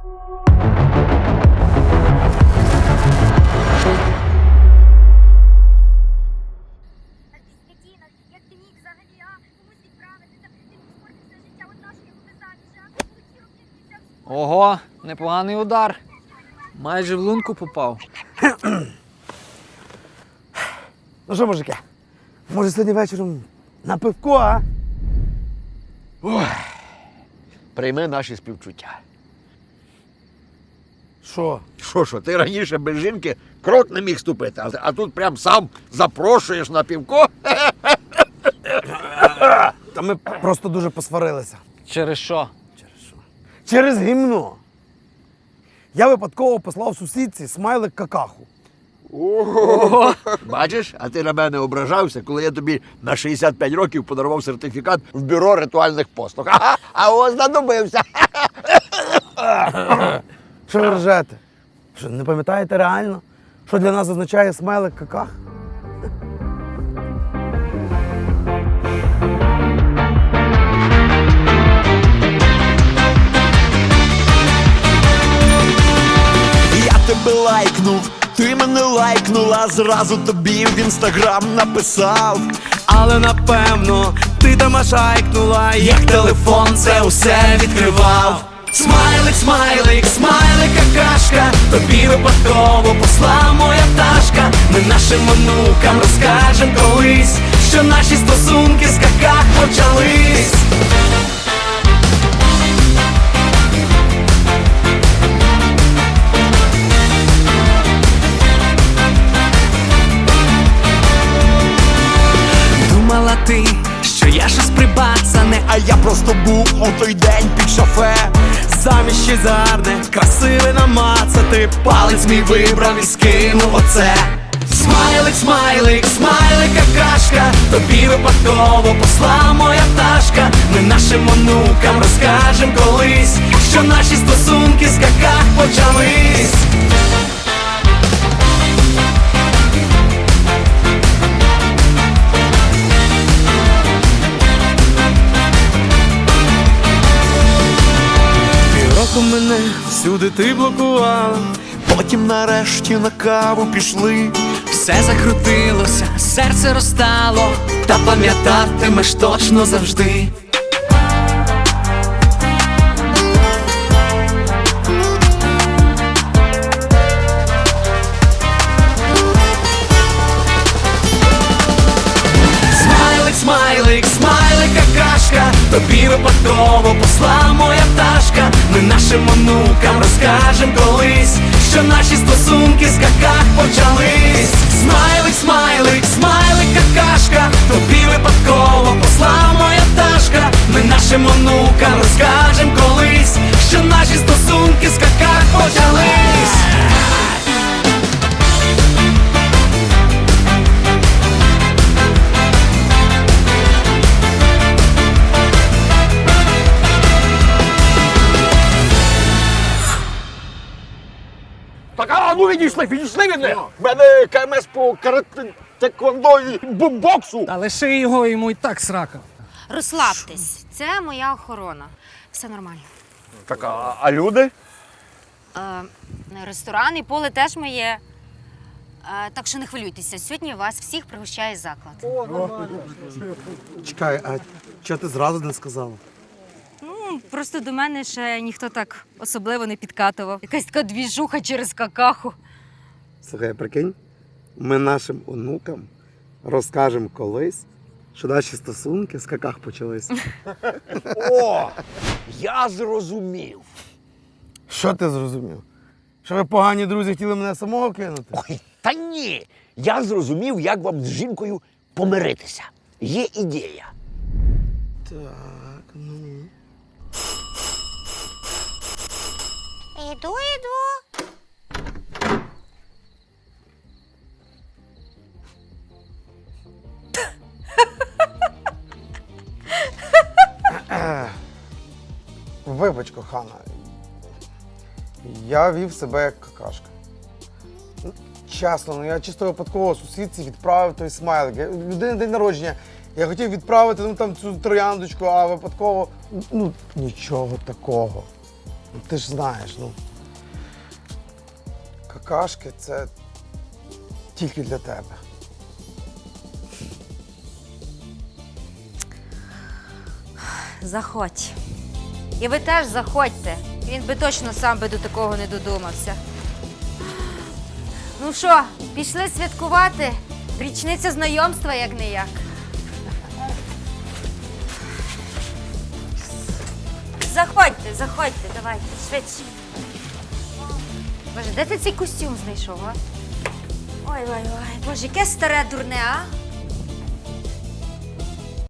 Як ти міг взагалі, а? Комусь відправитися, ти міг спортити все життя, от нашу я буду заміж, а? Полетіло б як взяв. Ого, непоганий удар. Майже в лунку попав. Ну що, мужики, може сьогодні вечором на пивко, а? Прийми наші співчуття. Що? Що, ти раніше без жінки крок не міг ступити, а тут прям сам запрошуєш на півко? Та ми просто дуже посварилися. Через що? Через гімно. Я випадково послав сусідці смайлик какаху. Ого! Бачиш, а ти на мене ображався, коли я тобі на 65 років подарував сертифікат в бюро ритуальних послуг. А ось знадобився. Що ви ржете? Що, не пам'ятаєте реально, що для нас означає смайлик каках? Я тебе лайкнув, ти мене лайкнула, зразу тобі в інстаграм написав. Але напевно ти там аж айкнула, як телефон це усе відкривав. Смайлик, смайлик, смайлик, какашка, тобі випадково посла моя пташка. Ми нашим онукам розкажем колись, що наші стосунки з каках почались. Думала ти, що я щось прибацане, А я просто був у той день під шофе. замість щось гарне, красиве намацати. Палець мій вибрав і скинув оце. Смайлик, смайлик, смайлик, какашка, тобі випадково посла моя пташка. Ми нашим онукам розкажем колись, що наші стосунки з каках почались. Півроку мене всюди ти блокувала, Потім нарешті на каву пішли. все закрутилося, серце розтало, та пам'ятатимеш точно завжди. Смайлик, смайлик, смайлик, какашка, тобі випадково посла моя пташка. Ми нашим онукам розкажем колись, що наші стосунки з каках почались. Смайлик, смайлик, смайлик, какашка, тобі випадково посла моя пташка. Ми нашим онукам розкажем колись, що наші стосунки з каках почались. Так, а ну відійшли від мене! В мене КМС по карате, теквондо і боксу. Та лиши його, йому і так срака. Розслабтесь, це моя охорона. Все нормально. Так, а люди? Ресторан і поле теж моє. Так що не хвилюйтеся, сьогодні вас всіх пригощає заклад. Чекай, а чого ти зразу не сказала? Просто до мене ще ніхто так особливо не підкатував. Якась така двіжуха через какаху. Слухай, прикинь, ми нашим онукам розкажемо колись, що наші стосунки з каках почались. О, я зрозумів. Що ти зрозумів? Що ви погані друзі хотіли мене самого кинути? Ой, та ні, я зрозумів, як вам з жінкою помиритися. Є ідея. Так, ну. Іду. Вибач, кохана. Я вів себе як какашка. Чесно, я чисто випадково сусідці відправив той смайлик. Людини день народження. Я хотів відправити там цю трояндочку, а випадково нічого такого. Ти ж знаєш, ну. Какашки це тільки для тебе. Заходь. І ви теж заходьте. Він би точно сам би до такого не додумався. Ну що, пішли святкувати? Річниця знайомства, як не як. Заходьте, заходьте, давайте, швидше. Боже, де ти цей костюм знайшов, а? Ой, ой, ой, боже, яке старе дурне, а?